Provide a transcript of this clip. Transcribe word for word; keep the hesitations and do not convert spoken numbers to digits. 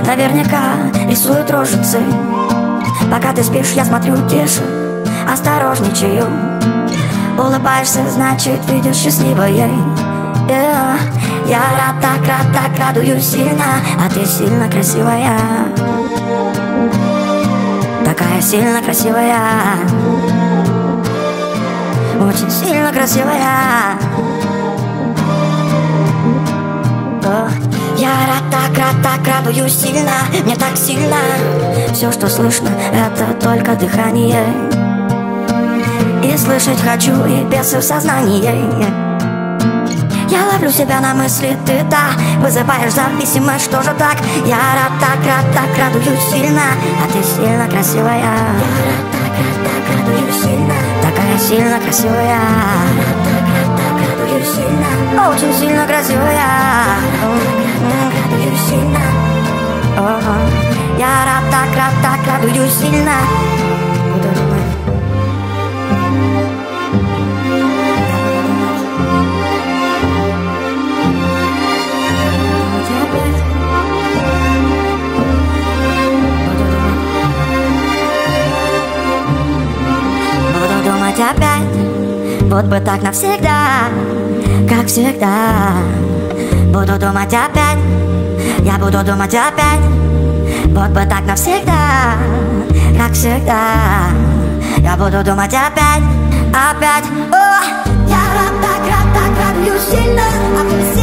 наверняка рисуют рожицы. Пока ты спишь, я смотрю тише, осторожничаю. Улыбаешься, значит, видишь счастливой. Yeah. Я рад, так рад, так радуюсь сильно, а ты сильно красивая. Такая сильно красивая, очень сильно красивая. О, я рад, так рад, так радуюсь сильно, мне так сильно. Все, что слышно, это только дыхание. И слышать хочу, и бесы в сознании. Я ловлю себя на мысли, ты да, вызываешь зависимость, что же так? Я рад, так рад, так радуюсь сильно, а ты сильно красивая. Я рад, так рад, так радуюсь сильно, такая сильно красивая. Я рад, так рад, так радуюсь сильно, очень сильно красивая. Я рад, так радуюсь сильно. Я рад, так рад, так радуюсь сильно. Опять, вот бы так навсегда, как всегда. Буду думать опять, я буду думать опять. Вот бы так навсегда, как всегда. Я буду думать опять, опять. О, я рад, так рад, так радуюсь сильно, а ты